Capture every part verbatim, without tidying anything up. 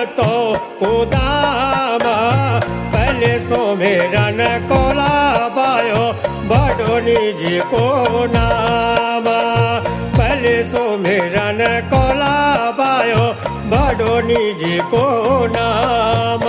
तो कुदाम पहले सुमिरन कोला बायो बडोनी जी को नाम पहले सुमिरन कोला बायो बडोनी जी को नाम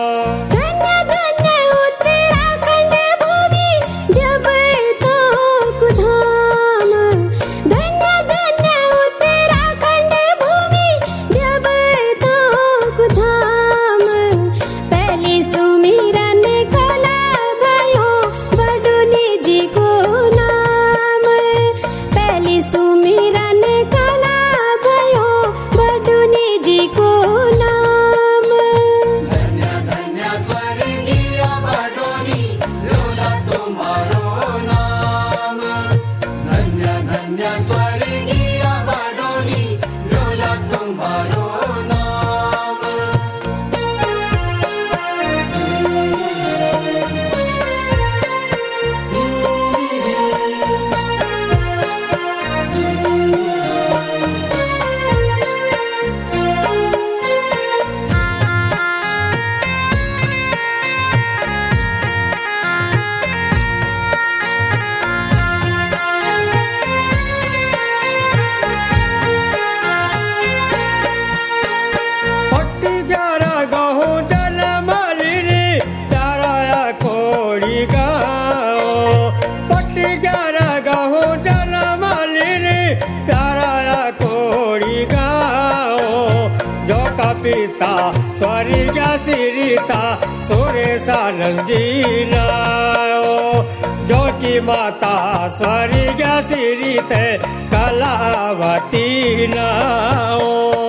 पिता स्वर्ग सिरिता सुरेशा नंदीना जो की माता स्वर्ग सिरित कलावती नाओ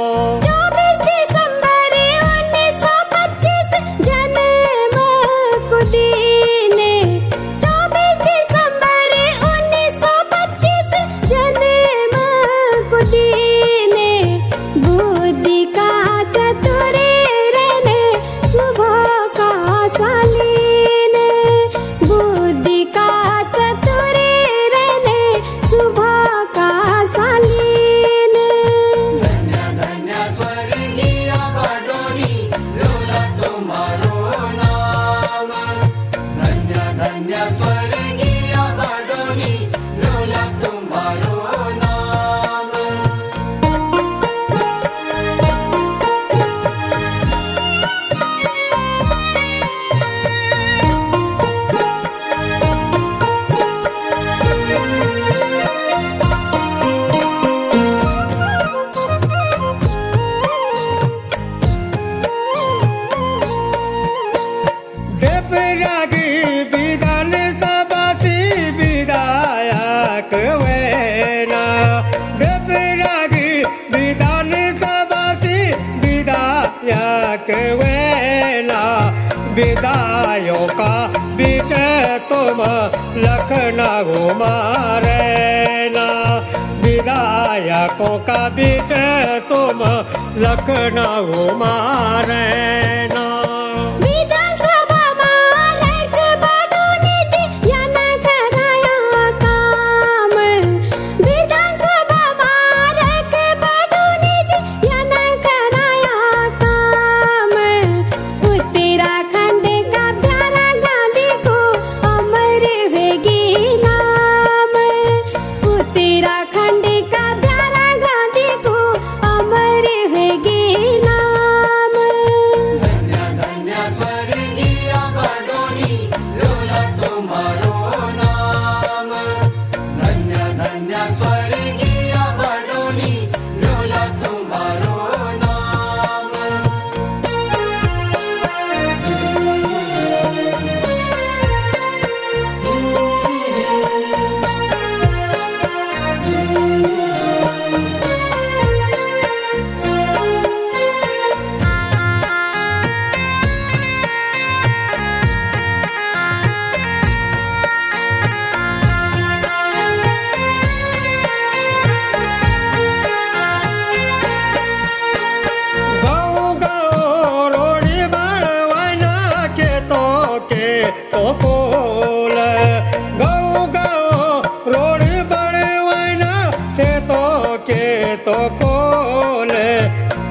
विदायों का बीच तुम लखनऊ मारेना विदायकों का बीच तुम लखनऊ मारेना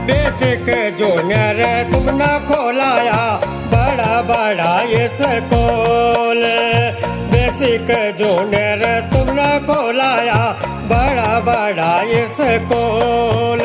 बेसिक जूनियर तुमने खोलाया बड़ा बड़ा स्कूल। बेसिक जूनियर तुमने खोलाया बड़ा बड़ा स्कूल।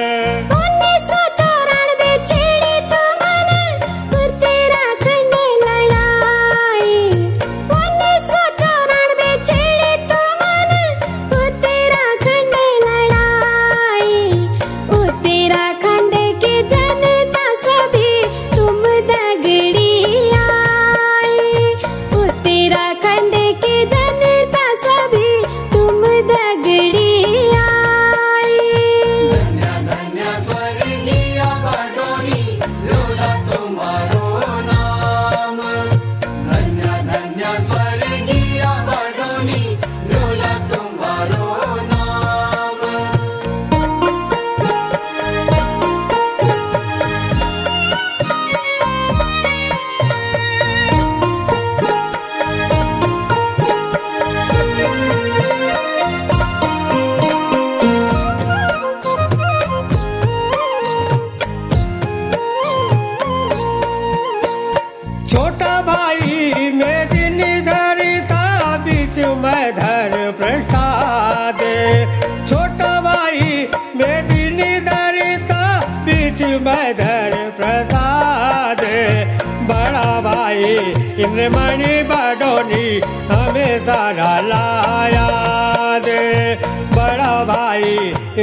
छोटा भाई मेदिनी धरिता बीच में धर प्रसाद। छोटा भाई मेदिनी धरिता बीच में धर प्रसाद। बड़ा भाई इंद्रमणि बडोनी हमेशा लाया दे। बड़ा भाई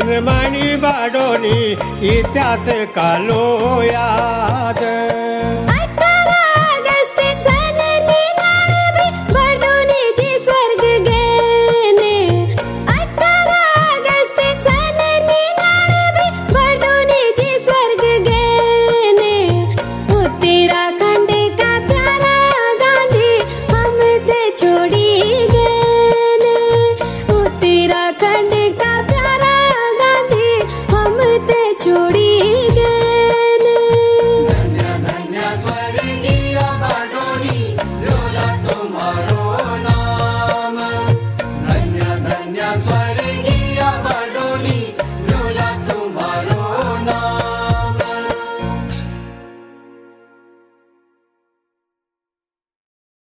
इंद्रमणि बडोनी इतिहास का लो याद।